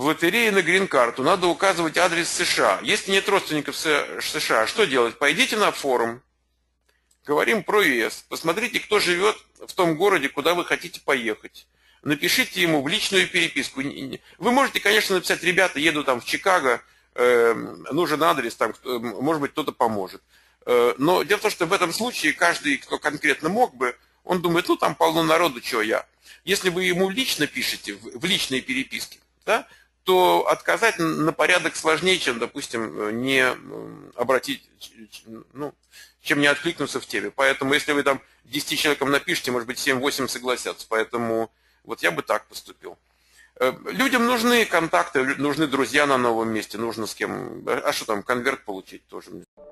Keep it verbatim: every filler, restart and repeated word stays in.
лотерее на грин-карту надо указывать адрес США. Если нет родственников в США, что делать? Пойдите на форум, говорим про ЕС, посмотрите, кто живет в том городе, куда вы хотите поехать. Напишите ему в личную переписку. Вы можете, конечно, написать: ребята, еду там в Чикаго, э, нужен адрес, там, может быть, кто-то поможет. Э, но дело в том, что в этом случае каждый, кто конкретно мог бы, он думает: ну там полно народу, что я. Если вы ему лично пишете, в, в личные переписки, да, то отказать на порядок сложнее, чем, допустим, не обратить, ну, чем не откликнуться в теме. Поэтому, если вы там десяти человекам напишите, может быть, семь-восемь согласятся. Поэтому вот я бы так поступил. Людям нужны контакты, нужны друзья на новом месте, нужно с кем. А что там, конверт получить тоже.